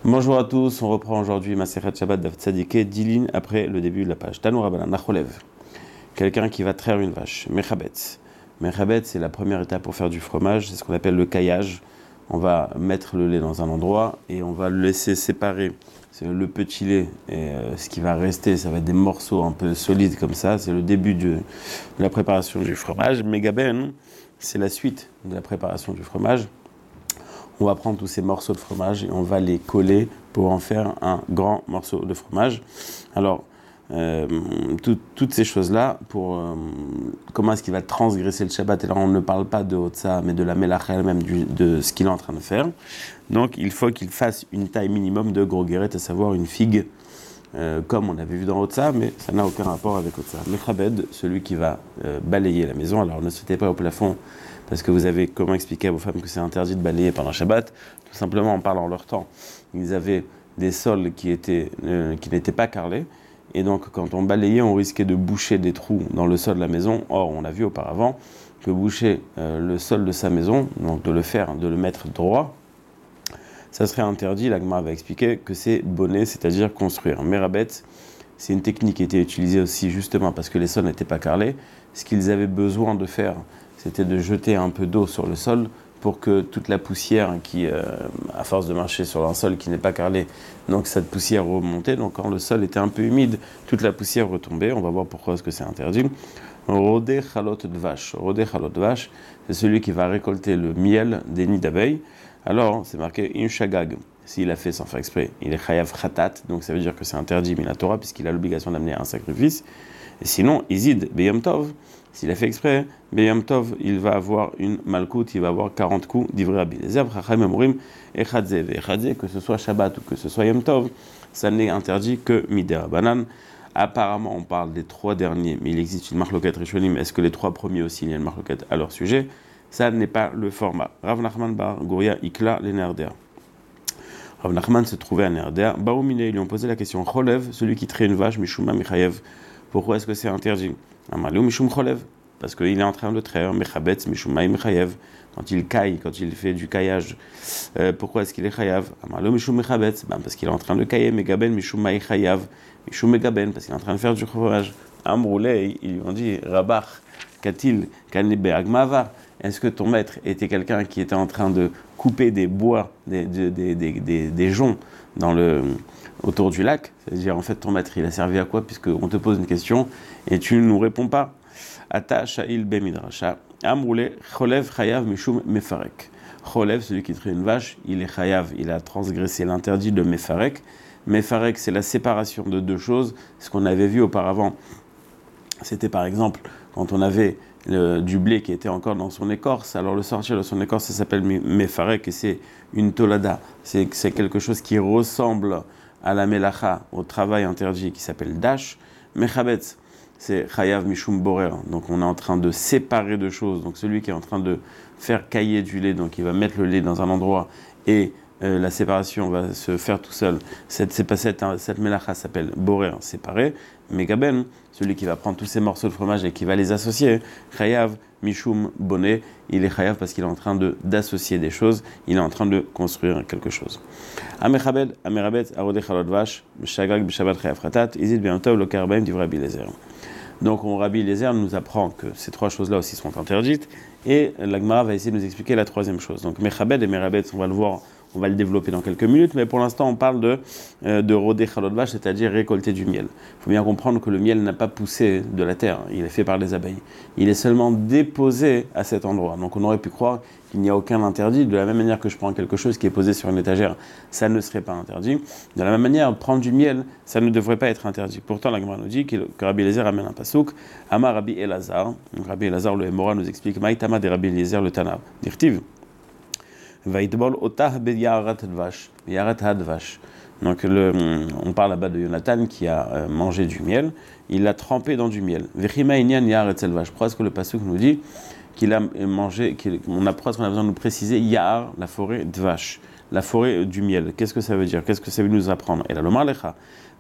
Bonjour à tous, on reprend aujourd'hui Masechet Shabbat Daf Tzadikeh, 10 lignes après le début de la page. Tanu Rabbanan, Nacholev, quelqu'un qui va traire une vache. Mechabetz. Mechabetz, c'est la première étape pour faire du fromage, c'est ce qu'on appelle le caillage. On va mettre le lait dans un endroit et on va le laisser séparer. C'est le petit lait et ce qui va rester, ça va être des morceaux un peu solides comme ça. C'est le début de la préparation du fromage. Megaben, c'est la suite de la préparation du fromage. On va prendre tous ces morceaux de fromage et on va les coller pour en faire un grand morceau de fromage. Alors, toutes ces choses-là, comment est-ce qu'il va transgresser le Shabbat? Et là, on ne parle pas de Hotza, mais de la Melacha elle-même, de ce qu'il est en train de faire. Donc, il faut qu'il fasse une taille minimum de gros guéret, à savoir une figue, comme on avait vu dans Hotza, mais ça n'a aucun rapport avec Hotza. Mechabed, celui qui va balayer la maison. Alors, ne sautez pas au plafond, parce que vous avez comment expliquer à vos femmes que c'est interdit de balayer pendant Shabbat? Tout simplement en parlant leur temps. Ils avaient des sols qui n'étaient pas carrelés, et donc quand on balayait, on risquait de boucher des trous dans le sol de la maison. Or, on a vu auparavant que boucher le sol de sa maison, donc de le mettre droit, ça serait interdit. La Gemara va expliquer que c'est bonnet, c'est-à-dire construire. Merabet, c'est une technique qui était utilisée aussi justement parce que les sols n'étaient pas carrelés. Ce qu'ils avaient besoin de faire, c'était de jeter un peu d'eau sur le sol pour que toute la poussière qui, à force de marcher sur un sol qui n'est pas carrelé, donc cette poussière remontait. Donc quand le sol était un peu humide, toute la poussière retombait. On va voir pourquoi est-ce que c'est interdit. Rodé chalot de vache. Rodé chalot de vache, c'est celui qui va récolter le miel des nids d'abeilles. Alors, c'est marqué Inshagag. S'il a fait sans faire exprès, il est chayav khatat, donc ça veut dire que c'est interdit mais la Torah, puisqu'il a l'obligation d'amener un sacrifice. Et sinon, Izid Beyom Tov, s'il a fait exprès, Beyom Tov, il va avoir une malkout, il va avoir 40 coups d'ivrei Rabbi Eliezer, Chacham Emurim, Echadze, Echadze, que ce soit Shabbat ou que ce soit Yom Tov, ça n'est interdit que Midei Rabbanan. Apparemment, on parle des trois derniers, mais il existe une marloquette Rishonim. Est-ce que les trois premiers aussi, il y a une marloquette à leur sujet? Ça n'est pas le format. Rav Nachman bar Gouria Ikla l'Enerder. Rav Nachman se trouvait à Nerder. Baoumine, ils lui ont posé la question Cholev, celui qui traite une vache, Mishuma Michayev. Pourquoi est-ce que c'est interdit? Amalou Mishum Cholev, parce qu'il est en train de traire. Mechabetz Mishuma Michayev. Quand il caille, quand il fait du caillage, pourquoi est-ce qu'il est chayav? Amalou Mishum Mechabetz, parce qu'il est en train de cailler. Megaben Mishuma Chayav. Mishum Megaben, parce qu'il est en train de faire du fromage. Amroulé, ils lui ont dit Rabach, Katil, Kanebe Agmava. Est-ce que ton maître était quelqu'un qui était en train de couper des bois, des joncs autour du lac? C'est-à-dire, en fait, ton maître, il a servi à quoi? Puisqu'on te pose une question et tu ne nous réponds pas. Ata Sha'il Bemidrasha. Amroulé, Cholev Chayav Mishum Mefarek. Cholev, celui qui traite une vache, il est Chayav, il a transgressé l'interdit de Mefarek. Mefarek, c'est la séparation de deux choses. Ce qu'on avait vu auparavant, c'était par exemple quand on avait du blé qui était encore dans son écorce, alors le sortir de son écorce, ça s'appelle mefarek et c'est une tolada. C'est quelque chose qui ressemble à la melacha, au travail interdit qui s'appelle dash. Mechabetz, c'est chayav mishum borer. Donc on est en train de séparer deux choses. Donc celui qui est en train de faire cailler du lait, donc il va mettre le lait dans un endroit et la séparation va se faire tout seul. Cette melacha s'appelle borer, séparé. Megaben, celui qui va prendre tous ces morceaux de fromage et qui va les associer, chayav, mishum, bonnet, il est chayav parce qu'il est en train d'associer des choses, il est en train de construire quelque chose. Amechabed, amerabet, arodé chalot vash, shagag, b'shabbat chayav khatat, izid bientov, lo karbaim, divrei Rabbi Eliezer. Donc, Rabbi Eliezer nous apprend que ces trois choses-là aussi sont interdites, et la Gemara va essayer de nous expliquer la troisième chose. Donc, Mechabed et Merabet, on va le voir, on va le développer dans quelques minutes, mais pour l'instant, on parle de rodé chalot vache, c'est-à-dire récolter du miel. Il faut bien comprendre que le miel n'a pas poussé de la terre, il est fait par les abeilles. Il est seulement déposé à cet endroit. Donc, on aurait pu croire qu'il n'y a aucun interdit. De la même manière que je prends quelque chose qui est posé sur une étagère, ça ne serait pas interdit. De la même manière, prendre du miel, ça ne devrait pas être interdit. Pourtant, la Gemara nous dit que Rabbi Eliezer amène un pasouk. Amar Rabbi Elazar. Rabbi Elazar, le Hémora, nous explique Maïtama de Rabbi Eliezer, le Tana. Dirtiv. Vaïtbol otah be yarat hadvash. Donc on parle là-bas de Jonathan qui a mangé du miel, il l'a trempé dans du miel. Vechima inyan yarat selvash. Pourquoi est-ce que le pasuk nous dit qu'il a mangé, pourquoi est-ce qu'on a besoin de nous préciser yar, la forêt dvash, la forêt du miel? Qu'est-ce que ça veut dire? Qu'est-ce que ça veut nous apprendre? Et là, le marlecha.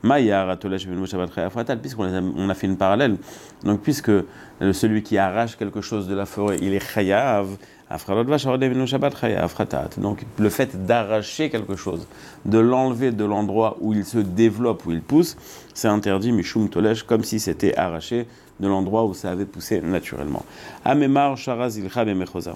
Puisqu'on a fait une parallèle, donc puisque celui qui arrache quelque chose de la forêt, il est chayav, Donc le fait d'arracher quelque chose, de l'enlever de l'endroit où il se développe, où il pousse, c'est interdit, mishum tolesh, comme si c'était arraché de l'endroit où ça avait poussé naturellement. Amemar sharaz ilcha bemechosa.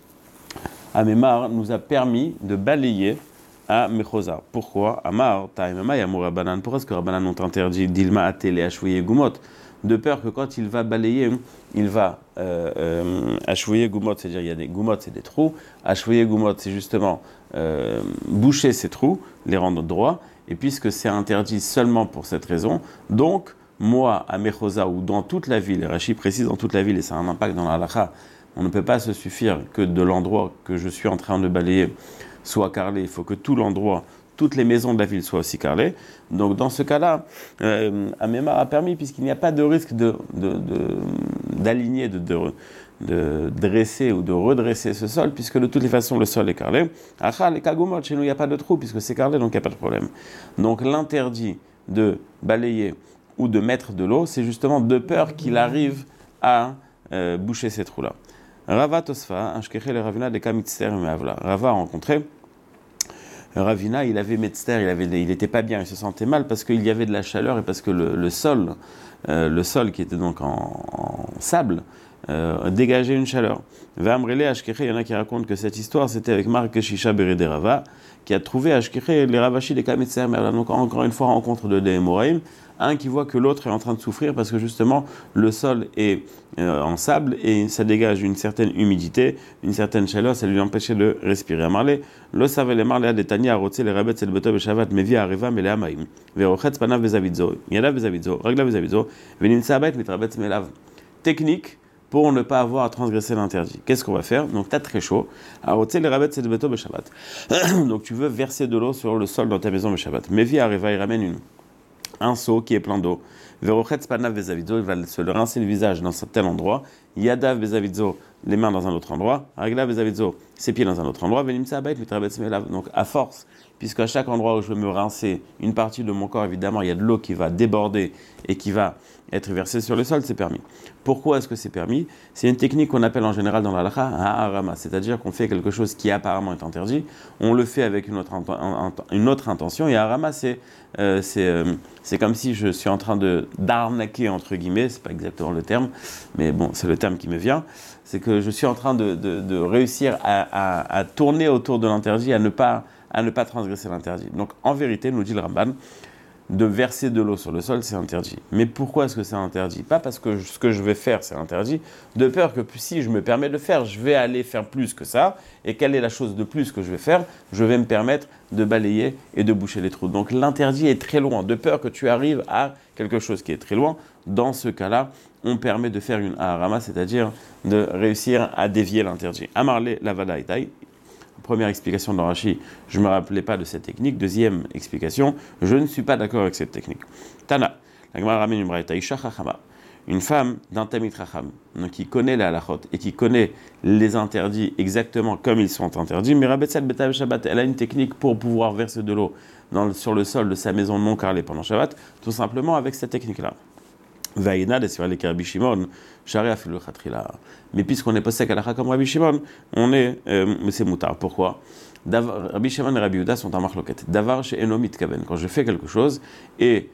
Amemar nous a permis de balayer à Mechosa. Pourquoi? Amar, ta'imama yamur Rabbanan. Pourquoi est-ce que Rabbanan ont interdit d'ilma atele ashouye gumot? De peur que quand il va balayer, il va ashouye gumot, c'est-à-dire il y a des gumot, c'est des trous. Ashouye gumot, c'est justement boucher ces trous, les rendre droits. Et puisque c'est interdit seulement pour cette raison, donc moi, à Mechosa, ou dans toute la ville, et Rashi précise dans toute la ville, et ça a un impact dans la halakha, on ne peut pas se suffire que de l'endroit que je suis en train de balayer soit carrelé, il faut que tout l'endroit, toutes les maisons de la ville soient aussi carrelées. Donc dans ce cas-là, Amemar a permis, puisqu'il n'y a pas de risque d'aligner, de dresser ou de redresser ce sol, puisque de toutes les façons le sol est carrelé. Achal et Kagumot, chez nous il n'y a pas de trou, puisque c'est carrelé, donc il n'y a pas de problème. Donc l'interdit de balayer ou de mettre de l'eau, c'est justement de peur qu'il arrive à boucher ces trous-là. Rava Tosfa, Ashkeche le Ravina de Kamitzer Meavla. Rava a rencontré Ravina, il avait Metzter, il était pas bien, il se sentait mal parce qu'il y avait de la chaleur et parce que le sol qui était donc en sable, dégageait une chaleur. Vamrele Ashkeche, il y en a qui racontent que cette histoire c'était avec Marc Shisha Berede Rava, qui a trouvé Ashkeche les Ravashi de Kamitzer Meavla. Donc encore une fois, rencontre de Demoraim. Un qui voit que l'autre est en train de souffrir parce que justement le sol est en sable et ça dégage une certaine humidité, une certaine chaleur, ça lui empêchait de respirer. Amarle, lo savait les marle de Tania arotse les rabet el beto beshavat mevi arriva mele amaim. Verochetz panav bezavidzo, yadav bezavidzo, ragla bezavidzo, veninsa abet mitrabet melav. Technique pour ne pas avoir à transgresser l'interdit. Qu'est-ce qu'on va faire? Donc, t'as très chaud. Arotse les rabet el beto beshavat. Donc, tu veux verser de l'eau sur le sol dans ta maison beshavat. Mevi arriva, il ramène un seau qui est plein d'eau. Verochetz panav bezavidzo, il va se le rincer le visage dans tel endroit. Yadav bezavidzo, les mains dans un autre endroit. Ragla bezavidzo, ses pieds dans un autre endroit. Venimsa abet mitrabetz melav. Donc à force, puisqu'à chaque endroit où je veux me rincer une partie de mon corps, évidemment, il y a de l'eau qui va déborder et qui va être versée sur le sol, c'est permis. Pourquoi est-ce que c'est permis? C'est une technique qu'on appelle en général dans la halakha ha'arama, c'est-à-dire qu'on fait quelque chose qui apparemment est interdit, on le fait avec une autre intention, et harama c'est comme si je suis en train d'arnaquer, entre guillemets, c'est pas exactement le terme, mais bon, c'est le terme qui me vient, c'est que je suis en train de réussir à tourner autour de l'interdit, à ne pas transgresser l'interdit. Donc en vérité, nous dit le Ramban, de verser de l'eau sur le sol, c'est interdit. Mais pourquoi est-ce que c'est interdit? Pas parce que ce que je vais faire, c'est interdit, de peur que si je me permets de le faire, je vais aller faire plus que ça. Et quelle est la chose de plus que je vais faire? Je vais me permettre de balayer et de boucher les trous. Donc l'interdit est très loin, de peur que tu arrives à quelque chose qui est très loin. Dans ce cas-là, on permet de faire une harama, c'est-à-dire de réussir à dévier l'interdit. Amarle lavada itai. Première explication de Rashi, je ne me rappelais pas de cette technique. Deuxième explication, je ne suis pas d'accord avec cette technique. Tana, la Gemara ramène une braïta, Isha chachama, une femme d'un tamid chacham, donc qui connaît la halachot et qui connaît les interdits exactement comme ils sont interdits, mais Rabetzal Betav Shabbat, elle a une technique pour pouvoir verser de l'eau sur le sol de sa maison non carrelée pendant Shabbat, tout simplement avec cette technique-là. Vaïna, des les Rabbi Shimon, Shari afilu khatrila. Mais puisqu'on est posé à la comme Rabbi Shimon, c'est moutard. Pourquoi? Rabbi Shimon et Rabbi Yehuda sont en marloquette. Davar chez Enomit Kaven. Quand je fais quelque chose et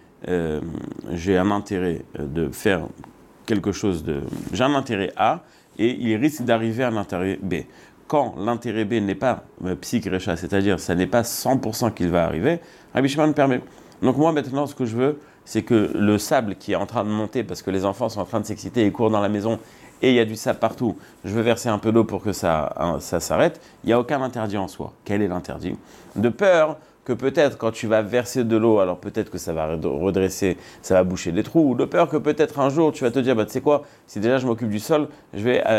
j'ai un intérêt de faire quelque chose j'ai un intérêt A et il risque d'arriver à un intérêt B. Quand l'intérêt B n'est pas psik recha, c'est-à-dire ça n'est pas 100% qu'il va arriver, Rabbi Shimon permet. Donc moi maintenant ce que je veux, c'est que le sable qui est en train de monter parce que les enfants sont en train de s'exciter et courent dans la maison et il y a du sable partout, je veux verser un peu d'eau pour que ça s'arrête, il n'y a aucun interdit en soi. Quel est l'interdit? De peur que peut-être quand tu vas verser de l'eau, alors peut-être que ça va redresser, ça va boucher des trous, ou de peur que peut-être un jour tu vas te dire, tu sais quoi, si déjà je m'occupe du sol, je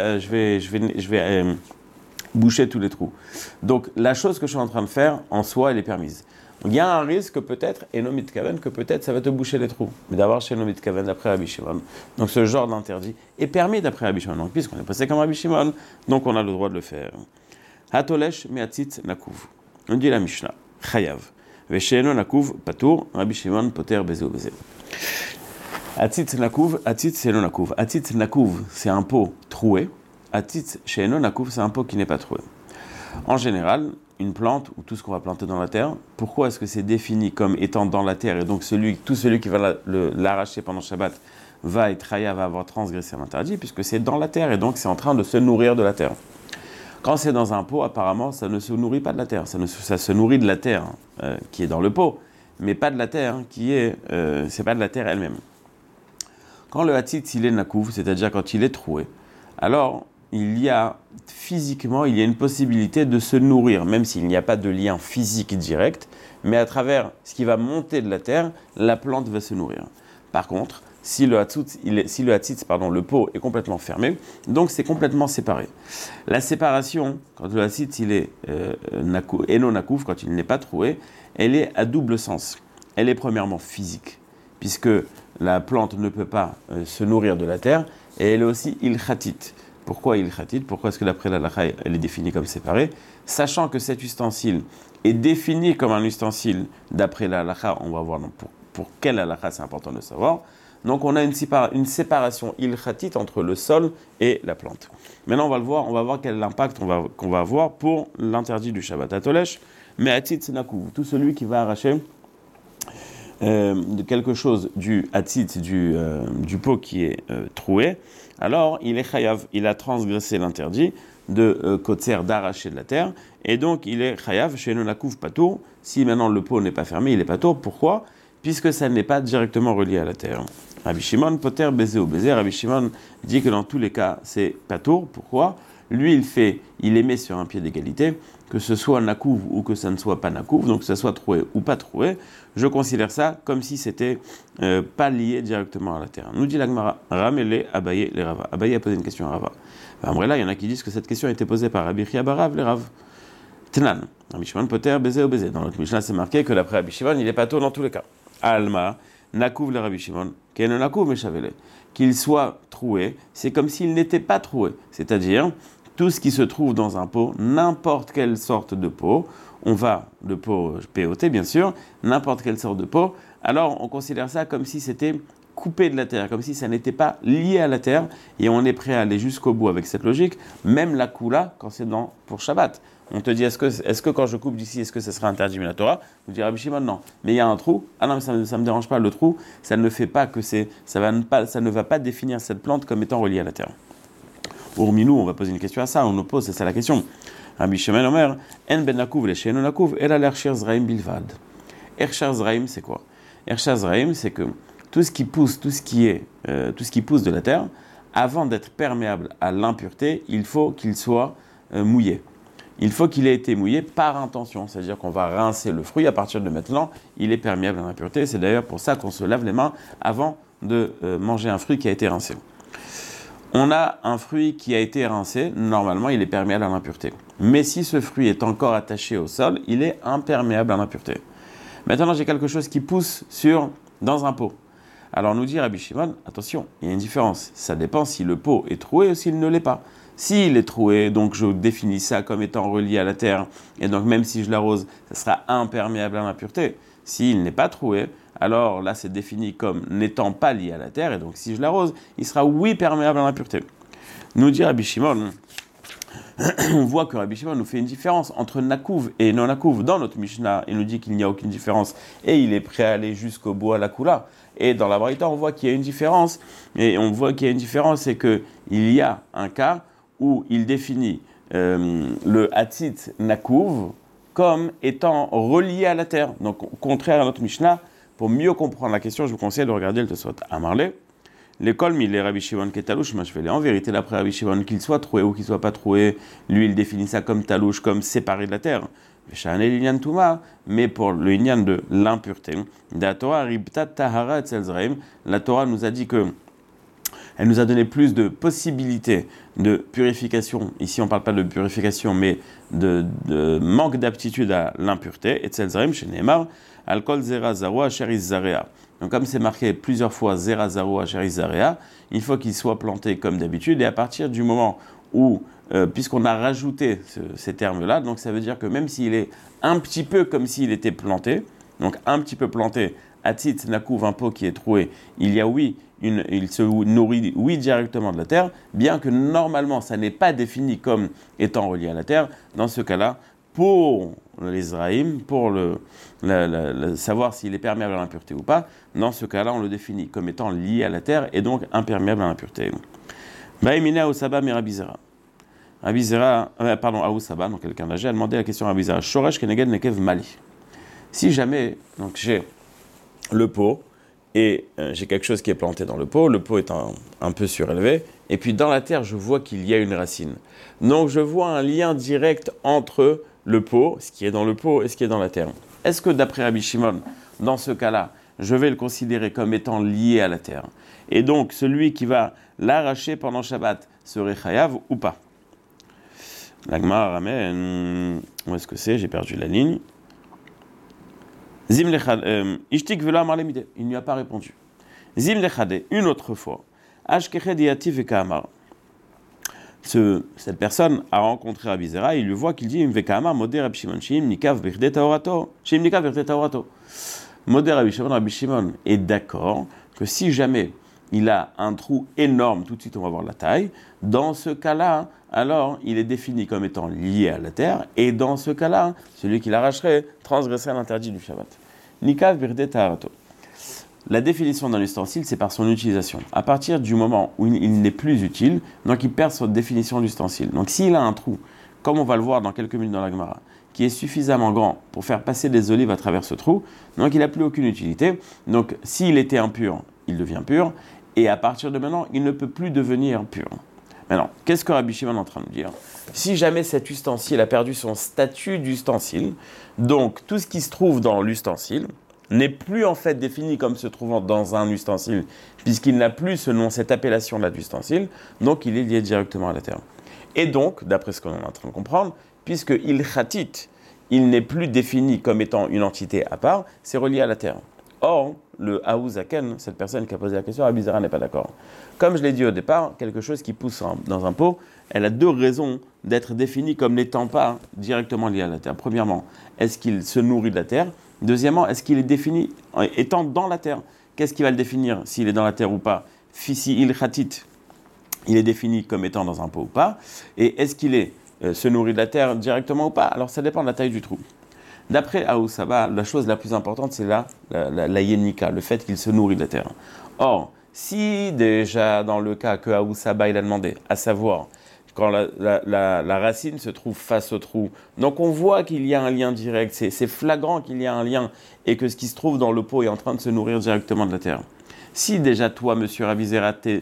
vais boucher tous les trous. Donc la chose que je suis en train de faire, en soi, elle est permise. Donc, il y a un risque que peut-être, et Nomit Kaven, que peut-être ça va te boucher les trous. Mais d'avoir chez Nomit Kaven d'après Rabbi Shimon. Donc ce genre d'interdit est permis d'après Rabbi Shimon. Donc puisqu'on est passé comme Rabbi Shimon, donc on a le droit de le faire. Hatolesh me'atzit nakuv. On dit la Mishnah. Chayav. Vesheeno nakuv patour. Rabbi Shimon poter bezé bezé. Atzit nakuv, atzit seeno nakuv. Atzit nakuv, c'est un pot troué. Atit she'eno nakuv, c'est un pot qui n'est pas troué. En général, une plante ou tout ce qu'on va planter dans la terre, pourquoi est-ce que c'est défini comme étant dans la terre et donc tout celui qui va l'arracher pendant Shabbat va être chayav, va avoir transgressé l'interdit, puisque c'est dans la terre et donc c'est en train de se nourrir de la terre. Quand c'est dans un pot, apparemment, ça ne se nourrit pas de la terre, ça se nourrit de la terre qui est dans le pot, mais pas de la terre c'est pas de la terre elle-même. Quand le hatit il est nakouv, c'est-à-dire quand il est troué, alors il y a une possibilité de se nourrir, même s'il n'y a pas de lien physique direct, mais à travers ce qui va monter de la terre, la plante va se nourrir. Par contre, si le pot est complètement fermé, donc c'est complètement séparé. La séparation, quand le hatit il est eno nakouf, quand il n'est pas troué, elle est à double sens. Elle est premièrement physique, puisque la plante ne peut pas se nourrir de la terre, et elle est aussi ilchatit. Pourquoi ilchatit? Pourquoi est-ce que d'après la halakha, elle est définie comme séparée? Sachant que cet ustensile est défini comme un ustensile d'après la halakha, on va voir pour quelle halakha c'est important de savoir. Donc on a une séparation ilchatit entre le sol et la plante. Maintenant on va voir quel est l'impact qu'on va avoir pour l'interdit du Shabbat Atolèche. Mais atit nakou, tout celui qui va arracher de quelque chose du hatit, du pot qui est troué, alors il est chayav, il a transgressé l'interdit de kotser, d'arracher de la terre, et donc il est chayav chez Nonakouf Patour. Si maintenant le pot n'est pas fermé, il est patour. Pourquoi? Puisque ça n'est pas directement relié à la terre. Rabbi Shimon, poter, baiser ou baiser, Rabbi Shimon dit que dans tous les cas, c'est patour. Pourquoi? Lui, il émet sur un pied d'égalité, que ce soit nakouv ou que ça ne soit pas nakouv, donc que ce soit troué ou pas troué, je considère ça comme si c'était pas lié directement à la terre. Nous dit la Gemara, Ramele, Abaye, les Rava. Abaye a posé une question à Rava. Là, il y en a qui disent que cette question a été posée par Rabbi Chia Barav, les Rav. Tnan, Rabbi Shimon, poter, baiser ou baiser. Dans notre Mishnah, c'est marqué que d'après Rabbi Shimon, il est pas tôt dans tous les cas. Alma, nakouv le Rabbi Shimon, ken nakouv meshavele. Qu'il soit troué, c'est comme s'il n'était pas troué. C'est-à-dire, tout ce qui se trouve dans un pot, n'importe quelle sorte de pot, de pot POT bien sûr, n'importe quelle sorte de pot, alors on considère ça comme si c'était coupé de la terre, comme si ça n'était pas lié à la terre, et on est prêt à aller jusqu'au bout avec cette logique, même la koula quand c'est pour Shabbat. On te dit, est-ce que quand je coupe d'ici, est-ce que ça sera interdit mais la Torah? Vous direz, Rabbi Shimon, non. Mais il y a un trou. Ah non, mais ça ne me dérange pas. Le trou, ça ne fait pas que ça ne va pas définir cette plante comme étant reliée à la terre. Urminou, on va poser une question à ça. On nous pose, c'est ça la question. Rabbi Shimon Omer, En ben nakouv le she'eno nakouv, ela l'ershir zraim bilvad. Ershir zraim, c'est quoi? Ershir zraim, c'est que tout ce qui pousse de la terre, avant d'être perméable à l'impureté, il faut qu'il soit mouillé. Il faut qu'il ait été mouillé par intention, c'est-à-dire qu'on va rincer le fruit, à partir de maintenant, il est perméable à l'impureté. C'est d'ailleurs pour ça qu'on se lave les mains avant de manger un fruit qui a été rincé. On a un fruit qui a été rincé, normalement il est perméable à l'impureté. Mais si ce fruit est encore attaché au sol, il est imperméable à l'impureté. Maintenant j'ai quelque chose qui pousse dans un pot. Alors nous dit Rabbi Shimon, attention, il y a une différence. Ça dépend si le pot est troué ou s'il ne l'est pas. S'il est troué, donc je définis ça comme étant relié à la terre, et donc même si je l'arrose, ça sera imperméable à l'impureté. S'il n'est pas troué, alors là c'est défini comme n'étant pas lié à la terre, et donc si je l'arrose, il sera oui perméable à l'impureté. Nous dit Rabbi Shimon, on voit que Rabbi Shimon nous fait une différence entre nakouv et non nakouv. Dans notre Mishnah, il nous dit qu'il n'y a aucune différence, et il est prêt à aller jusqu'au bout à la koula. Et dans la Braïta, on voit qu'il y a une différence, c'est qu'il y a un cas où il définit le hatit nakouv comme étant relié à la terre. Donc, au contraire à notre Mishnah, pour mieux comprendre la question, je vous conseille de regarder le Tosfot Amarle. L'école, mais les Rabbi Shimon qui est talouche, en vérité, d'après Rabbi Shimon, qu'il soit troué ou qu'il soit pas troué, lui, il définit ça comme talouche, comme séparé de la terre. Mais pour le inyan de l'impureté, la Torah nous a dit que elle nous a donné plus de possibilités de purification. Ici, on ne parle pas de purification, mais de manque d'aptitude à l'impureté. Et tzelzarem, chez Neymar, alcool zera zarua sheris zarea. Donc, comme c'est marqué plusieurs fois zera zarua sheris zarea, il faut qu'il soit planté comme d'habitude. Et à partir du moment où, puisqu'on a rajouté ces termes-là, donc ça veut dire que même s'il est un petit peu comme s'il était planté, donc un petit peu planté, Atit nakouv, un pot qui est troué, il y a oui il se nourrit, oui, directement de la terre, bien que normalement, ça n'est pas défini comme étant relié à la terre. Dans ce cas-là, pour l'Israïm, pour savoir s'il est perméable à l'impureté ou pas, dans ce cas-là, on le définit comme étant lié à la terre et donc imperméable à l'impureté. Baïmina Osaba Mirabizera. Aoussaba, donc quelqu'un d'âgé, a demandé la question à Abizera. Shoresh Keneged Nekev Mali. Si jamais, donc j'ai le pot, et j'ai quelque chose qui est planté dans le pot est un peu surélevé, et puis dans la terre, je vois qu'il y a une racine. Donc je vois un lien direct entre le pot, ce qui est dans le pot, et ce qui est dans la terre. Est-ce que d'après Rabbi Shimon, dans ce cas-là, je vais le considérer comme étant lié à la terre? Et donc, celui qui va l'arracher pendant Shabbat serait chayav ou pas? La Gemara ramène, où est-ce que c'est? J'ai perdu la ligne. Zim lechade, ishtik vela amar lemide. Il n'y a pas répondu. Zim lechade, une autre fois. Ashkeche diati veka amar. Cette personne a rencontré Rabbi Zera et il lui voit qu'il dit veka amar modé Rabbi Shimon shim nikav birde taorato. Shim nikav birde taorato. Modé Rabbi Shimon est d'accord que si jamais il a un trou énorme, tout de suite on va voir la taille, dans ce cas-là, alors il est défini comme étant lié à la terre, et dans ce cas-là, celui qui l'arracherait transgresserait l'interdit du Shabbat. Nikav birde taharato. La définition d'un ustensile, c'est par son utilisation. À partir du moment où il n'est plus utile, donc il perd son définition d'ustensile. Donc s'il a un trou, comme on va le voir dans quelques minutes dans la Gemara, qui est suffisamment grand pour faire passer des olives à travers ce trou, donc il n'a plus aucune utilité. Donc s'il était impur, il devient pur, et à partir de maintenant, il ne peut plus devenir pur. Maintenant, qu'est-ce que Rabbi Shimon est en train de dire? Si jamais cet ustensile a perdu son statut d'ustensile, donc tout ce qui se trouve dans l'ustensile n'est plus en fait défini comme se trouvant dans un ustensile, puisqu'il n'a plus ce nom, cette appellation-là d'ustensile, donc il est lié directement à la terre. Et donc, d'après ce qu'on est en train de comprendre, puisque il n'est plus défini comme étant une entité à part, c'est relié à la terre. Or, le Aouzaken, cette personne qui a posé la question, Rabbi Zera n'est pas d'accord. Comme je l'ai dit au départ, quelque chose qui pousse dans un pot, elle a deux raisons d'être définie comme n'étant pas directement liée à la terre. Premièrement, est-ce qu'il se nourrit de la terre? Deuxièmement, est-ce qu'il est défini étant dans la terre? Qu'est-ce qui va le définir s'il est dans la terre ou pas? Si il khatit, il est défini comme étant dans un pot ou pas? Et est-ce qu'il se nourrit de la terre directement ou pas? Alors ça dépend de la taille du trou. D'après Aoussaba, la chose la plus importante, c'est la yénika, le fait qu'il se nourrit de la terre. Or, si déjà dans le cas que Aoussaba il a demandé, à savoir quand la racine se trouve face au trou, donc on voit qu'il y a un lien direct, c'est flagrant qu'il y a un lien et que ce qui se trouve dans le pot est en train de se nourrir directement de la terre. Si déjà toi, monsieur Rabbi Zera, t'es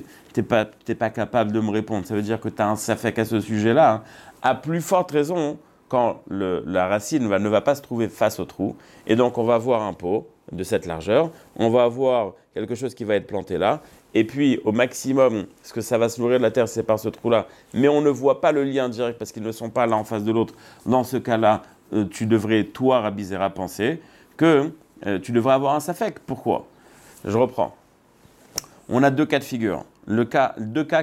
pas capable de me répondre, ça veut dire que tu as un safek à ce sujet-là, hein, à plus forte raison quand la racine ne va pas se trouver face au trou, et donc on va avoir un pot de cette largeur, on va avoir quelque chose qui va être planté là, et puis au maximum, ce que ça va se nourrir de la terre, c'est par ce trou-là, mais on ne voit pas le lien direct parce qu'ils ne sont pas l'un en face de l'autre. Dans ce cas-là, tu devrais, toi, Rabbi Zera, penser que tu devrais avoir un safek. Pourquoi? Je reprends. On a deux cas de figure. Un cas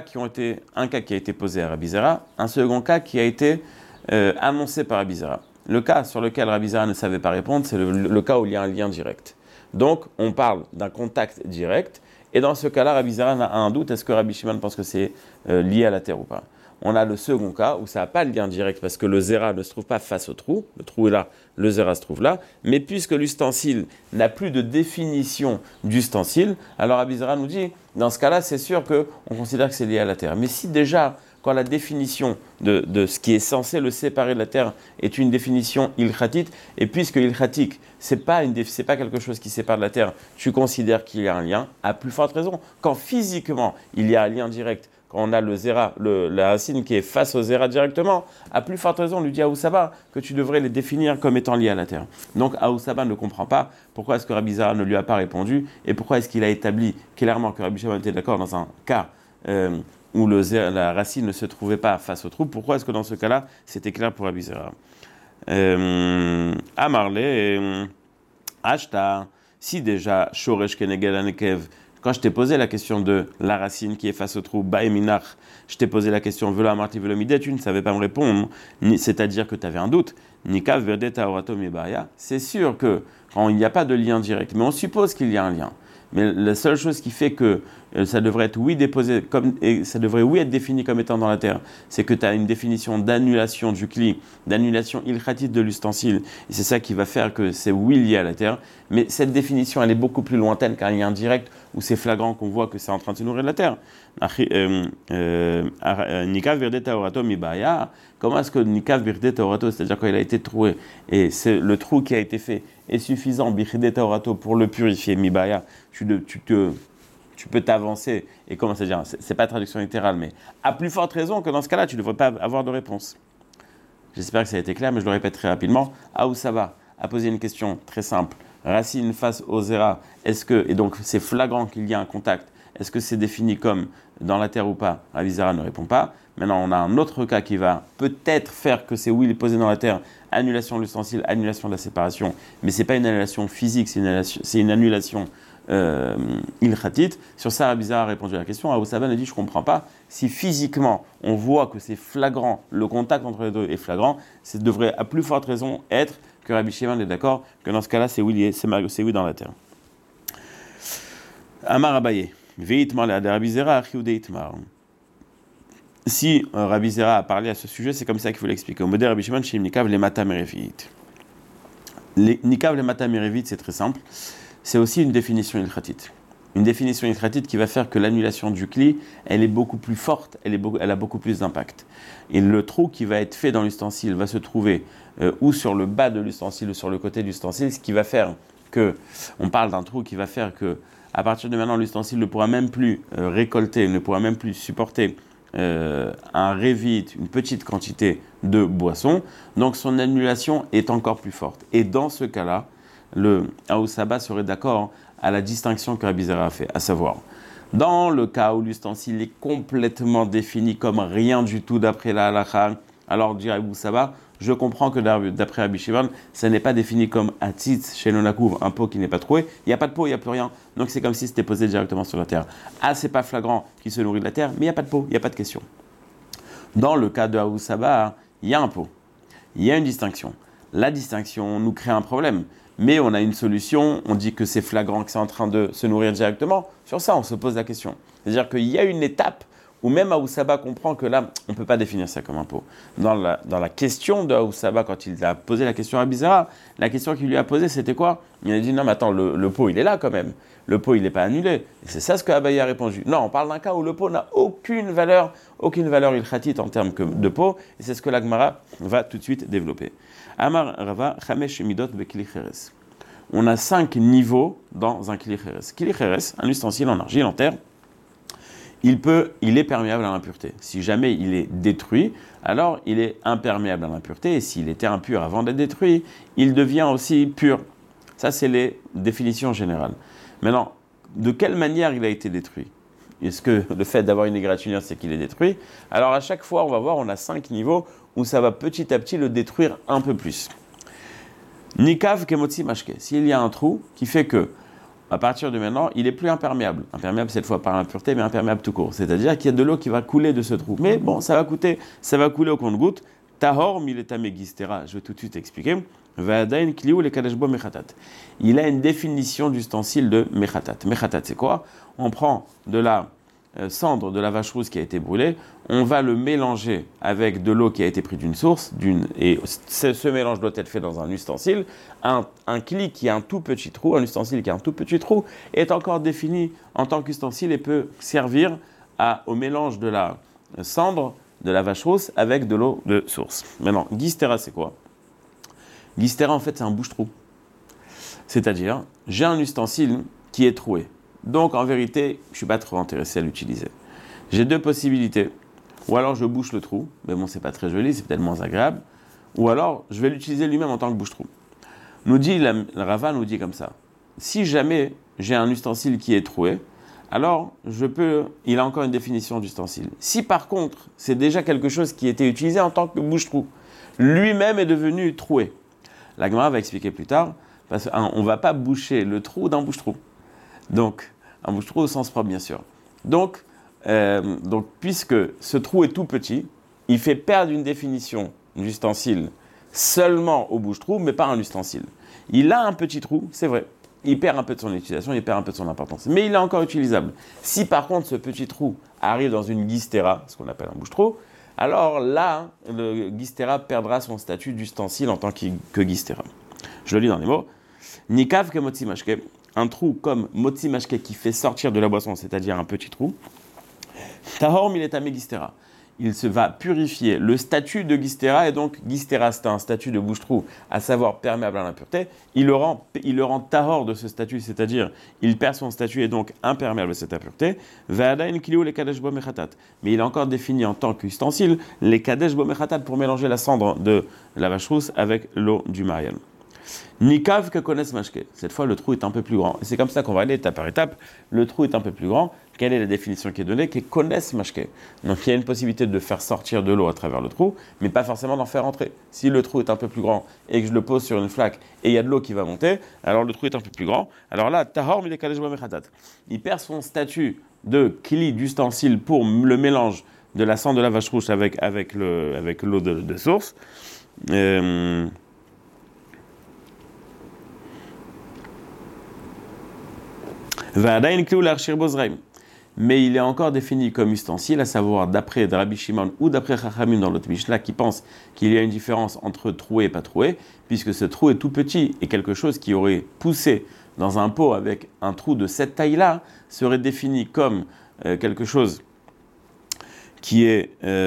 qui a été posé à Rabbi Zera, un second cas qui a été annoncé par Rabbi Zera. Le cas sur lequel Rabbi Zera ne savait pas répondre, c'est le cas où il y a un lien direct. Donc, on parle d'un contact direct, et dans ce cas-là, Rabbi Zera a un doute, est-ce que Rabbi Shimon pense que c'est lié à la terre ou pas? On a le second cas où ça n'a pas de lien direct parce que le zera ne se trouve pas face au trou, le trou est là, le zera se trouve là, mais puisque l'ustensile n'a plus de définition d'ustensile, alors Rabbi Zera nous dit, dans ce cas-là, c'est sûr qu'on considère que c'est lié à la terre. Mais si déjà, quand la définition de ce qui est censé le séparer de la terre est une définition ilkhatite, et puisque ilkhatique, c'est pas quelque chose qui sépare de la terre, tu considères qu'il y a un lien, à plus forte raison. Quand physiquement, il y a un lien direct, quand on a le zera, la racine qui est face au zera directement, à plus forte raison, on lui dit à Aoussaba que tu devrais les définir comme étant liés à la terre. Donc Aoussaba ne comprend pas pourquoi est-ce que Rabbi Zera ne lui a pas répondu, et pourquoi est-ce qu'il a établi clairement que Rabbi Shimon était d'accord dans un cas où la racine ne se trouvait pas face au trou. Pourquoi est-ce que dans ce cas-là, c'était clair pour Rabbi Zera? Amarle, Ashta, si déjà, Shoresh Kenegel Anekev, quand je t'ai posé la question de la racine qui est face au trou, Baeminach, je t'ai posé la question Velo Amarti Velo Midet, tu ne savais pas me répondre, c'est-à-dire que tu avais un doute. Nikav Verdet Taorato Mebaya, c'est sûr que quand il n'y a pas de lien direct, mais on suppose qu'il y a un lien. Mais la seule chose qui fait que ça devrait être déposé comme, et ça devrait être défini comme étant dans la terre, c'est que tu as une définition d'annulation du cli, d'annulation ilkhatite de l'ustensile, et c'est ça qui va faire que c'est lié à la terre. Mais cette définition, elle est beaucoup plus lointaine car il y a un direct où c'est flagrant qu'on voit que c'est en train de se nourrir de la terre. Nikav birde taorato mibaya. Comment est-ce que Nikav birde taorato, c'est-à-dire quand il a été troué, et c'est le trou qui a été fait est suffisant birde taorato pour le purifier mibaya, tu peux t'avancer et commencer à dire, c'est pas traduction littérale, mais à plus forte raison que dans ce cas-là, tu ne devrais pas avoir de réponse. J'espère que ça a été clair, mais je le répète très rapidement. Aoussaba a posé une question très simple. Racine face au zera, et donc c'est flagrant qu'il y a un contact, est-ce que c'est défini comme dans la terre ou pas? Ravi Zera ne répond pas. Maintenant, on a un autre cas qui va peut-être faire que c'est il est posé dans la terre, annulation de l'ustensile, annulation de la séparation, mais ce n'est pas une annulation physique, c'est une annulation ilkhatite. Sur ça, Ravi Zera a répondu à la question. Aoussaba a dit, je ne comprends pas. Si physiquement, on voit que c'est flagrant, le contact entre les deux est flagrant, ça devrait à plus forte raison être que Rabbi Shimon est d'accord que dans ce cas-là, c'est oui dans la terre. Amar Abaye, veitmar le Rabbi Zera achiou deitmar. Si Rabbi Zera a parlé à ce sujet, c'est comme ça qu'il faut l'expliquer. Au modèle Rabbi Shimon, chez Nikav le Mata Merevit. Nikav le Mata Merevit, c'est très simple. C'est aussi une définition ilkhatite. Une définition ilkhatite qui va faire que l'annulation du cli, elle est beaucoup plus forte, elle a beaucoup plus d'impact. Et le trou qui va être fait dans l'ustensile va se trouver ou sur le bas de l'ustensile ou sur le côté de l'ustensile, ce qui va faire que, on parle d'un trou qui va faire que, à partir de maintenant, l'ustensile ne pourra même plus récolter, ne pourra même plus supporter un révit, une petite quantité de boisson, donc son annulation est encore plus forte. Et dans ce cas-là, le Aoussaba serait d'accord à la distinction que Rabbi Zera a fait, à savoir, dans le cas où l'ustensile est complètement défini comme rien du tout d'après la halakha, alors dit Aoussaba, je comprends que d'après Rabbi Shimon, ça n'est pas défini comme atzitz chez le Nakouv, un pot qui n'est pas troué, il n'y a pas de pot, il n'y a plus rien, donc c'est comme si c'était posé directement sur la terre. Ah, c'est pas flagrant qu'il se nourrit de la terre, mais il n'y a pas de pot, il n'y a pas de question. Dans le cas de Aoussaba, il y a un pot, il y a une distinction. La distinction nous crée un problème. Mais on a une solution, on dit que c'est flagrant, que c'est en train de se nourrir directement. Sur ça, on se pose la question. C'est-à-dire qu'il y a une étape où même Aoussaba comprend que là, on ne peut pas définir ça comme un pot. Dans la question de Aoussaba, quand il a posé la question à Rabbi Zera, la question qu'il lui a posée, c'était quoi? Il a dit, non mais attends, le pot, il est là quand même. Le pot, il n'est pas annulé. Et c'est ça ce que Abaye a répondu. Non, on parle d'un cas où le pot n'a aucune valeur ilkhatite en termes de pot. Et c'est ce que la Gemara va tout de suite développer. Amar Rava Chamesh Midot Bekli Cheres. On a 5 niveaux dans un Kli Cheres. Kli Cheres, un ustensile en argile, en terre, il est perméable à l'impureté. Si jamais il est détruit, alors il est imperméable à l'impureté. Et s'il était impur avant d'être détruit, il devient aussi pur. Ça, c'est les définitions générales. Maintenant, de quelle manière il a été détruit? Est-ce que le fait d'avoir une égratignure, c'est qu'il est détruit? Alors, à chaque fois, on va voir, on a 5 niveaux où ça va petit à petit le détruire un peu plus. Nikav kemotzi mashke. S'il y a un trou qui fait que, à partir de maintenant, il est plus imperméable. Imperméable cette fois par l'impureté, mais imperméable tout court. C'est-à-dire qu'il y a de l'eau qui va couler de ce trou. Mais bon, ça va couler au compte-goutte. Tahor miletame gistera. Je vais tout de suite expliquer. Vadain kliou le kadeshbo mechatat. Il a une définition d'ustensile de mechatat. Mechatat, c'est quoi? On prend de la cendre de la vache rousse qui a été brûlée, on va le mélanger avec de l'eau qui a été prise d'une source, et ce mélange doit être fait dans un ustensile. Un kli qui a un tout petit trou, un ustensile qui a un tout petit trou, est encore défini en tant qu'ustensile et peut servir au mélange de la cendre de la vache rousse avec de l'eau de source. Maintenant, gistera, c'est quoi? Gistera, en fait, c'est un bouche-trou. C'est-à-dire, j'ai un ustensile qui est troué. Donc, en vérité, je ne suis pas trop intéressé à l'utiliser. J'ai 2 possibilités. Ou alors, je bouche le trou. Mais bon, c'est pas très joli, c'est peut-être moins agréable. Ou alors, je vais l'utiliser lui-même en tant que bouche-trou. Le Rava nous dit comme ça. Si jamais j'ai un ustensile qui est troué, alors il a encore une définition d'ustensile. Si par contre, c'est déjà quelque chose qui était utilisé en tant que bouche-trou, lui-même est devenu troué. La Gemara va expliquer plus tard, parce qu'on ne va pas boucher le trou d'un bouche-trou. Donc, un bouche-trou au sens propre, bien sûr. Donc, puisque ce trou est tout petit, il fait perdre une définition d'ustensile seulement au bouche-trou, mais pas un ustensile. Il a un petit trou, c'est vrai. il perd un peu de son utilisation, il perd un peu de son importance. Mais il est encore utilisable. Si par contre ce petit trou arrive dans une guistera, ce qu'on appelle un bouche-trou, alors là, le guistera perdra son statut d'ustensile en tant que guistera. Je le lis dans les mots. Nikav ke motzi mashke, un trou comme motzi mashke qui fait sortir de la boisson, c'est-à-dire un petit trou. Tahor miletame gistera. Il se va purifier le statut de gistera, et donc gistera c'est un statut de bouche-trou, à savoir perméable à l'impureté. Il le rend tahor de ce statut, c'est-à-dire il perd son statut et donc imperméable à cette impureté. Ve'adain kiliu le kadesh bo mechatat. Mais il est encore défini en tant qu'ustensile les kadesh bo mechatat pour mélanger la cendre de la vache rousse avec l'eau du marial. Nikav que connaisse mashke. Cette fois, le trou est un peu plus grand. Et c'est comme ça qu'on va aller étape par étape. Le trou est un peu plus grand. Quelle est la définition qui est donnée? Que connaisse mashke. Donc, il y a une possibilité de faire sortir de l'eau à travers le trou, mais pas forcément d'en faire entrer. Si le trou est un peu plus grand et que je le pose sur une flaque et il y a de l'eau qui va monter, alors le trou est un peu plus grand. Alors là, tahor mile kadesh bo mechatat. Il perd son statut de kli, d'ustensile pour le mélange de la cendre de la vache rouge avec l'eau de source. Mais il est encore défini comme ustensile, à savoir d'après Rabbi Shimon ou d'après Chachamim dans l'autre Mishnah qui pense qu'il y a une différence entre troué et pas troué, puisque ce trou est tout petit et quelque chose qui aurait poussé dans un pot avec un trou de cette taille-là serait défini comme quelque chose qui est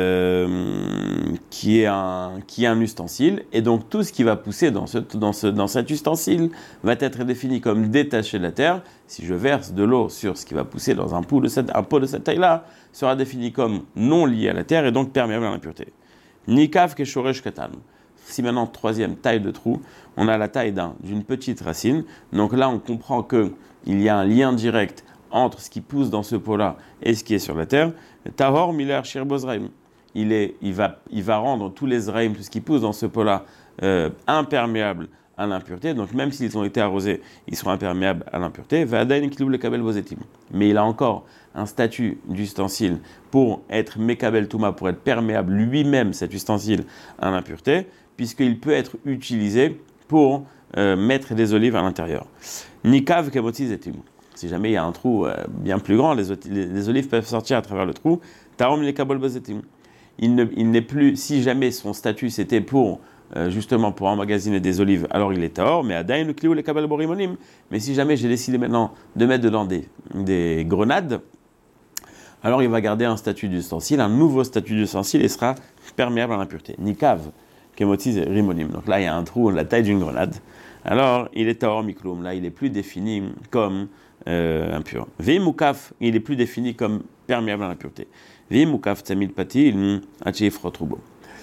un ustensile, et donc tout ce qui va pousser dans cet ustensile va être défini comme détaché de la terre. Si je verse de l'eau sur ce qui va pousser dans un pot de cette taille-là, sera défini comme non lié à la terre et donc perméable à l'impureté. Nikav keshoresh katan. Si maintenant, troisième taille de trou, on a la taille d'une petite racine, donc là on comprend qu'il y a un lien direct entre ce qui pousse dans ce pot-là et ce qui est sur la terre. Tahor miler shirbo zraim. Il va rendre tous les zraim, tout ce qui pousse dans ce pot-là, imperméable à l'impureté. Donc même s'ils ont été arrosés, ils seront imperméables à l'impureté. Va'adain kilou le kabel bozetim. Mais il a encore un statut d'ustensile pour être mekabel touma, pour être perméable lui-même, cet ustensile, à l'impureté, puisqu'il peut être utilisé pour mettre des olives à l'intérieur. Nikav kemotzi zetim. Si jamais il y a un trou bien plus grand, les olives peuvent sortir à travers le trou. Tarom le kabel bozetim. Il n'est plus, si jamais son statut c'était pour justement pour emmagasiner des olives, alors il est tahor, mais adain le kliou le kabel borimonim. Mais si jamais j'ai décidé maintenant de mettre dedans des grenades, alors il va garder un statut d'ustensile, un nouveau statut d'ustensile, et sera perméable à l'impureté. Nikav kemotiz rimonim. Donc là il y a un trou de la taille d'une grenade. Alors il est tahor mikloum. Là il est plus défini comme impur. Veimukaf, il est plus défini comme perméable à l'impureté. Veimukaf tamid patil achifrotrubo.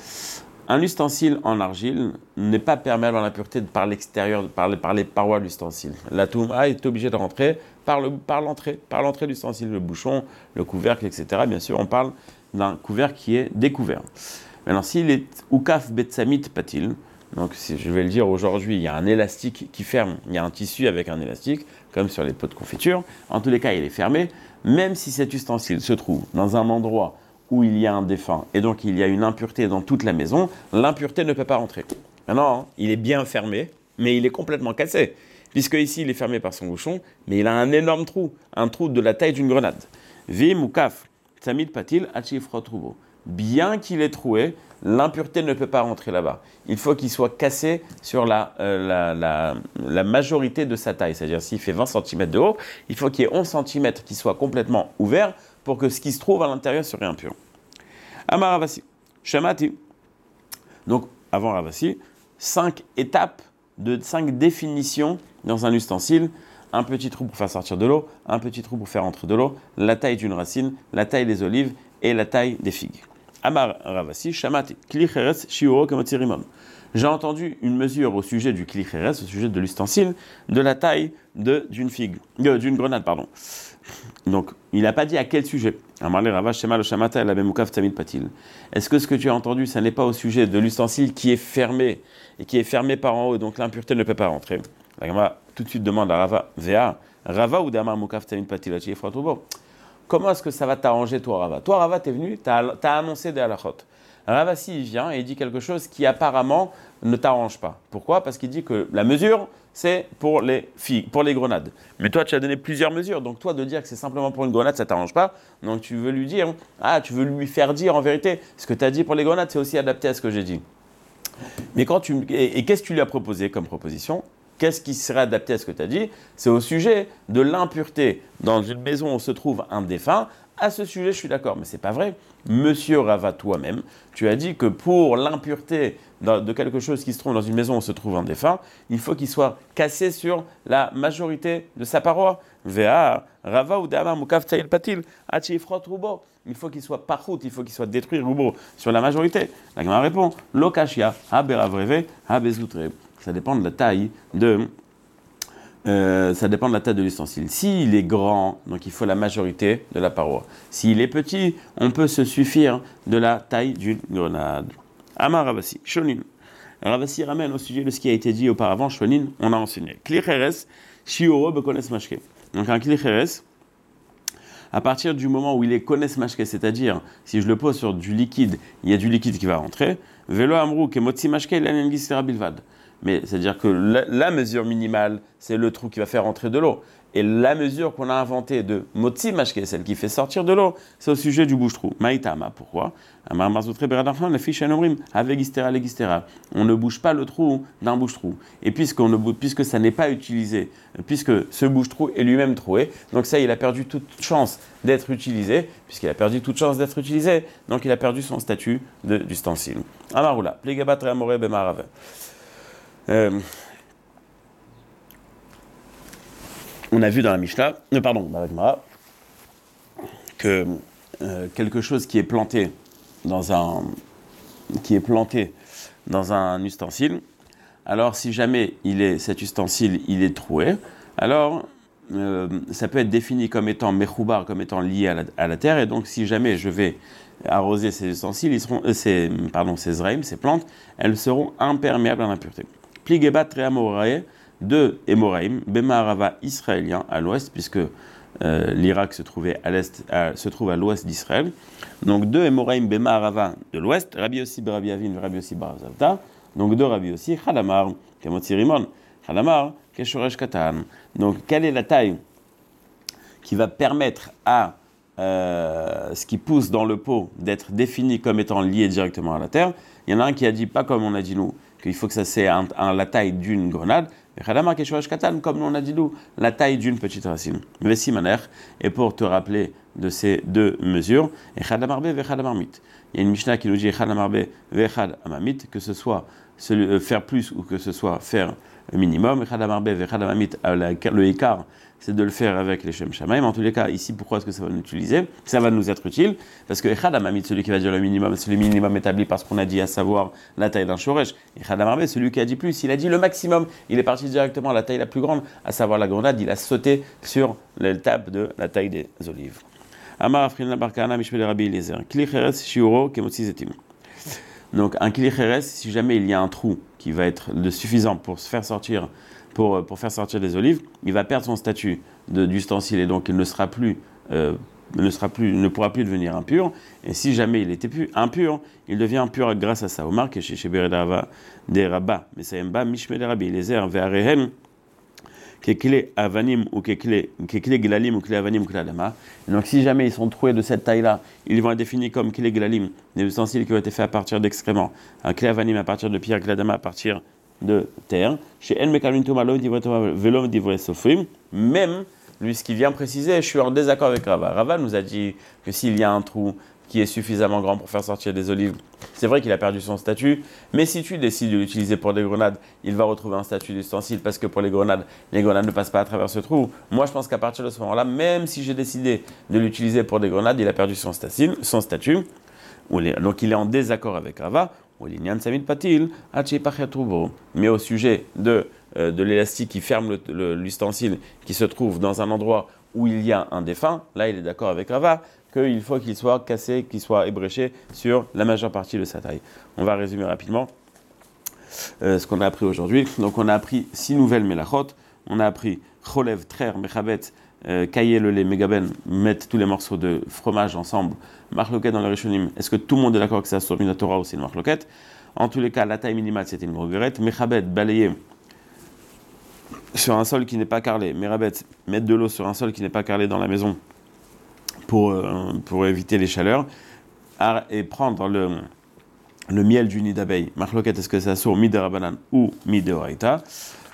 Un ustensile en argile n'est pas perméable à l'impureté par l'extérieur, par les parois de l'ustensile. La touma est obligée de rentrer par l'entrée de l'ustensile, le bouchon, le couvercle, etc. Bien sûr, on parle d'un couvercle qui est découvert. Maintenant, s'il est ukaf betsamit patil, donc si je vais le dire aujourd'hui, il y a un élastique qui ferme, il y a un tissu avec un élastique, comme sur les pots de confiture. En tous les cas, il est fermé, même si cet ustensile se trouve dans un endroit où il y a un défunt, et donc il y a une impureté dans toute la maison, l'impureté ne peut pas rentrer. Maintenant, il est bien fermé, mais il est complètement cassé, puisque ici, il est fermé par son bouchon, mais il a un énorme trou, un trou de la taille d'une grenade. Vim ou kaf, tamid patil, achifrotrubo. Bien qu'il est troué, l'impureté ne peut pas rentrer là-bas. Il faut qu'il soit cassé sur la majorité de sa taille. C'est-à-dire, s'il fait 20 cm de haut, il faut qu'il y ait 11 cm qui soient complètement ouverts pour que ce qui se trouve à l'intérieur serait impur. Amar Ravasi, Shamati. Donc, avant Ravasi, 5 étapes, 5 définitions dans un ustensile. Un petit trou pour faire sortir de l'eau, un petit trou pour faire entrer de l'eau, la taille d'une racine, la taille des olives et la taille des figues. Amar Ravasi, Shamati, Kli Cheres, Shiuro, Kamotzi Rimon. J'ai entendu une mesure au sujet du Kli Cheres, au sujet de l'ustensile, de la taille d'une grenade, pardon. Donc, il n'a pas dit à quel sujet. Amar le Rava, Shema le Shamata, la Bemukav Tamid Patil. Est-ce que ce que tu as entendu, ça n'est pas au sujet de l'ustensile qui est fermé, et qui est fermé par en haut, et donc l'impureté ne peut pas rentrer? La Gemara tout de suite demande à Rava, Vea, Rava ou Damar Mukav Tamid Patil, Achifrotrubo. Comment est-ce que ça va t'arranger, toi, Rava? Toi, Rava, t'es venu, t'as annoncé des halachot. Ravasi, il vient et il dit quelque chose qui apparemment ne t'arrange pas. Pourquoi? Parce qu'il dit que la mesure, c'est pour les filles, pour les grenades. Mais toi, tu as donné plusieurs mesures. Donc toi, de dire que c'est simplement pour une grenade, ça ne t'arrange pas. Donc tu veux lui dire, tu veux lui faire dire en vérité, ce que tu as dit pour les grenades, c'est aussi adapté à ce que j'ai dit. Mais qu'est-ce que tu lui as proposé comme proposition? Qu'est-ce qui serait adapté à ce que tu as dit? C'est au sujet de l'impureté. Dans une maison où se trouve un défunt, à ce sujet, je suis d'accord, mais ce n'est pas vrai. Monsieur Rava, toi-même, tu as dit que pour l'impureté de quelque chose qui se trouve dans une maison où se trouve un défunt, il faut qu'il soit cassé sur la majorité de sa paroi. Vea, Rava ou Dama Mukav Tsaïl Patil, Achifrot Rubo. Il faut qu'il soit parhout, il faut qu'il soit détruit Rubo sur la majorité. La Gemara répond, Lokashia, Haberavreve, Habezoutre. Ça dépend de la taille de l'ustensile. S'il est grand, donc il faut la majorité de la paroi. S'il est petit, on peut se suffire de la taille d'une grenade. Amar Ravasi, Shonin. Ravasi ramène au sujet de ce qui a été dit auparavant, Shonin, on a enseigné. Klicheres, Shioro bekones mashke. Donc un klicheres, à partir du moment où il est kones mashke, c'est-à-dire si je le pose sur du liquide, il y a du liquide qui va rentrer. Velo amrou kemotzi mashke l'anengisera bilvad. Mais c'est-à-dire que la mesure minimale, c'est le trou qui va faire entrer de l'eau. Et la mesure qu'on a inventée de motzi mashke, celle qui fait sortir de l'eau, c'est au sujet du bouche-trou. Maïtama, pourquoi? On ne bouge pas le trou d'un bouche-trou. Et puisque ça n'est pas utilisé, puisque ce bouche-trou est lui-même troué, donc ça, il a perdu toute chance d'être utilisé, puisqu'il a perdu toute chance d'être utilisé, donc il a perdu son statut d'ustensile. Amaroula, pligabat re'amore bemarave. On a vu dans la Mishnah, dans la Gemara, que quelque chose qui est planté dans un ustensile, alors si jamais cet ustensile il est troué, alors ça peut être défini comme étant mechoubar, comme étant lié à la terre, et donc si jamais je vais arroser ces ustensiles, ces zraïm, ces plantes, elles seront imperméables à l'impureté. Pligebat Reamorae de Emoraim, Bemarava israélien à l'ouest, puisque l'Irak se trouve à l'ouest d'Israël. Donc deux Emoraim Bemarava de l'ouest, Rabbi Yossi Rabbi Avin, Rabbi Yossi Barazavta. Donc deux Rabbi Yossi, Chalamar, Kamotzi Rimon, Chalamar, Keshoresh Katan. Donc quelle est la taille qui va permettre à ce qui pousse dans le pot d'être défini comme étant lié directement à la terre? Il y en a un qui a dit, pas comme on a dit nous, qu'il faut que ça c'est la taille d'une grenade, comme on a dit nous, la taille d'une petite racine. Et pour te rappeler de ces deux mesures, il y a une Mishnah qui nous dit que ce soit faire plus ou que ce soit faire le minimum. Le écart, c'est de le faire avec les Shem Shamaim. En tous les cas, ici, pourquoi est-ce que ça va nous utiliser? Ça va nous être utile, parce que Echad Amamit, celui qui va dire le minimum, c'est le minimum établi par ce qu'on a dit, à savoir la taille d'un shoresh. Echad Amarbe, celui qui a dit plus, il a dit le maximum. Il est parti directement à la taille la plus grande, à savoir la grenade. Il a sauté sur l'étape de la taille des olives. Amar Afrin Barkana Mishmel Rabbi Eliezer. Kli Cheres Shiuro Kemotzi Zetim. Donc un kli cheres, si jamais il y a un trou qui va être suffisant pour faire sortir des olives, il va perdre son statut d'ustensile et donc il ne pourra plus devenir impur. Et si jamais il était impur, il devient impur grâce à ça. Omar chez Beredava des Rabba, Mesayemba Mishmel Rabbi Eliezer Ve'arehen Kekle avanim ou kekle glalim ou kekle avanim ou kekle adama. Donc si jamais ils sont troués de cette taille-là, ils vont être définis comme kekle glalim, des ustensiles qui ont été faits à partir d'excréments, kekle avanim à partir de pierre, kekle adama à partir de terre. Chez El Mekalmin Tomalo Velom Divre Sofrim, même lui ce qui vient préciser, je suis en désaccord avec Rava. Rava nous a dit que s'il y a un trou qui est suffisamment grand pour faire sortir des olives, c'est vrai qu'il a perdu son statut, mais si tu décides de l'utiliser pour des grenades, il va retrouver un statut d'ustensile parce que pour les grenades ne passent pas à travers ce trou. Moi, je pense qu'à partir de ce moment-là, même si j'ai décidé de l'utiliser pour des grenades, il a perdu son statut. Donc il est en désaccord avec Rava. Mais au sujet de l'élastique qui ferme l'ustensile, qui se trouve dans un endroit où il y a un défunt, là il est d'accord avec Rava, qu'il faut qu'il soit cassé, qu'il soit ébréché sur la majeure partie de sa taille. On va résumer rapidement ce qu'on a appris aujourd'hui. Donc on a appris 6 nouvelles melachot. On a appris cholev, trer, mechabet, cailler le lait, Megaben, mettre tous les morceaux de fromage ensemble, marloquette dans le Rishonim, est-ce que tout le monde est d'accord que ça soit une Torah ou c'est une marloquette? En tous les cas, la taille minimale, c'était une groguerette. Mechabet, balayer sur un sol qui n'est pas carrelé. Merabet, mettre de l'eau sur un sol qui n'est pas carrelé dans la maison pour éviter les chaleurs. Et prendre le miel du nid d'abeille. Marloquette, est-ce que ça sort mi de Rabanan ou mi de Oraïta?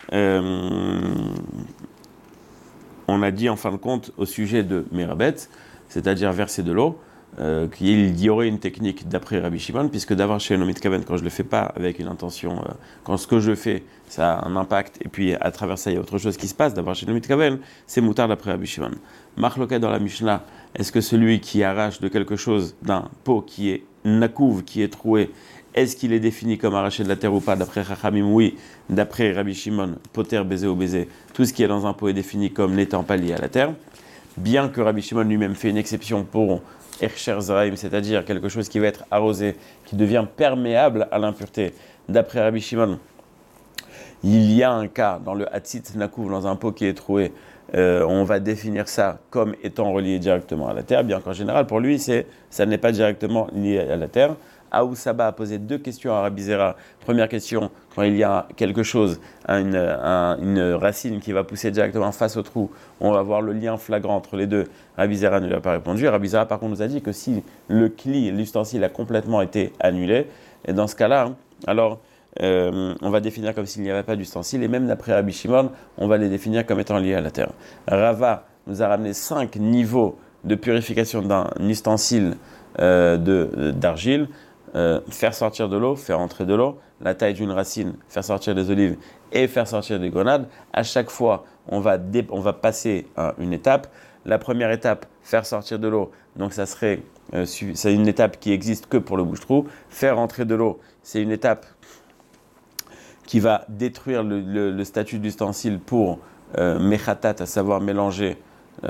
On a dit en fin de compte au sujet de Merabet, c'est-à-dire verser de l'eau, qu'il y aurait une technique d'après Rabbi Shimon, puisque d'avoir chez Nomit Kaven, quand je ne le fais pas avec une intention, quand ce que je fais, ça a un impact, et puis à travers ça, il y a autre chose qui se passe, d'avoir chez Nomit Kaven, c'est moutard d'après Rabbi Shimon. Marloquet dans la Mishnah, est-ce que celui qui arrache de quelque chose, d'un pot qui est nakouv, qui est troué, est-ce qu'il est défini comme arraché de la terre ou pas? D'après Chachamim, oui. D'après Rabbi Shimon, poter, baiser ou baiser, tout ce qui est dans un pot est défini comme n'étant pas lié à la terre. Bien que Rabbi Shimon lui-même fait une exception pour Ercher Zraim, c'est-à-dire quelque chose qui va être arrosé, qui devient perméable à l'impureté. D'après Rabbi Shimon, il y a un cas dans le Hatzit Nakouv, dans un pot qui est troué, on va définir ça comme étant relié directement à la terre, bien qu'en général, pour lui, ça n'est pas directement lié à la terre. Aou Saba a posé 2 questions à Rabbi Zera. Première question, quand il y a quelque chose, une racine qui va pousser directement face au trou, on va voir le lien flagrant entre les deux. Rabbi Zera ne lui a pas répondu. Rabbi Zera, par contre, nous a dit que si l'ustensile a complètement été annulé, et dans ce cas-là, alors on va définir comme s'il n'y avait pas d'ustensile, et même d'après Rabbi Shimon, on va les définir comme étant liés à la terre. Rava nous a ramené 5 niveaux de purification d'un ustensile d'argile. Faire sortir de l'eau, faire entrer de l'eau, la taille d'une racine, faire sortir des olives et faire sortir des grenades. À chaque fois, on va passer une étape. La première étape, faire sortir de l'eau, donc ça serait c'est une étape qui existe que pour le bouche-trou. Faire entrer de l'eau, c'est une étape qui va détruire le statut d'ustensile pour mechatat, à savoir mélanger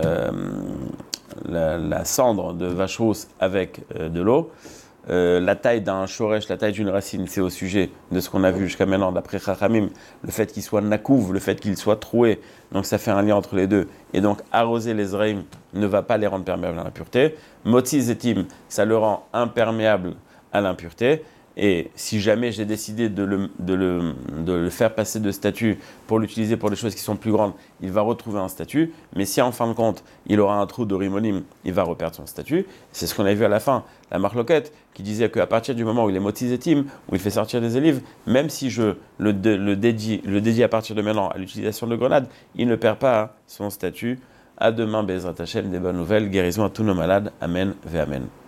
la cendre de vache rousse avec de l'eau. La taille d'un shoresh, la taille d'une racine, c'est au sujet de ce qu'on a vu jusqu'à maintenant d'après Chachamim, le fait qu'il soit nakouv, le fait qu'il soit troué, donc ça fait un lien entre les deux, et donc arroser les zraïm ne va pas les rendre perméables à l'impureté. Motzi zetim, ça le rend imperméable à l'impureté, et si jamais j'ai décidé de le faire passer de statut pour l'utiliser pour des choses qui sont plus grandes, il va retrouver un statut, mais si en fin de compte, il aura un trou de rimonim, il va reperdre son statut. C'est ce qu'on a vu à la fin, la marloquette, qui disait qu'à partir du moment où il est motizetim, où il fait sortir des olives, même si je le dédie à partir de maintenant à l'utilisation de grenades, il ne perd pas son statut. À demain, Bezrat Hashem, des bonnes nouvelles, guérison à tous nos malades. Amen, ve amen.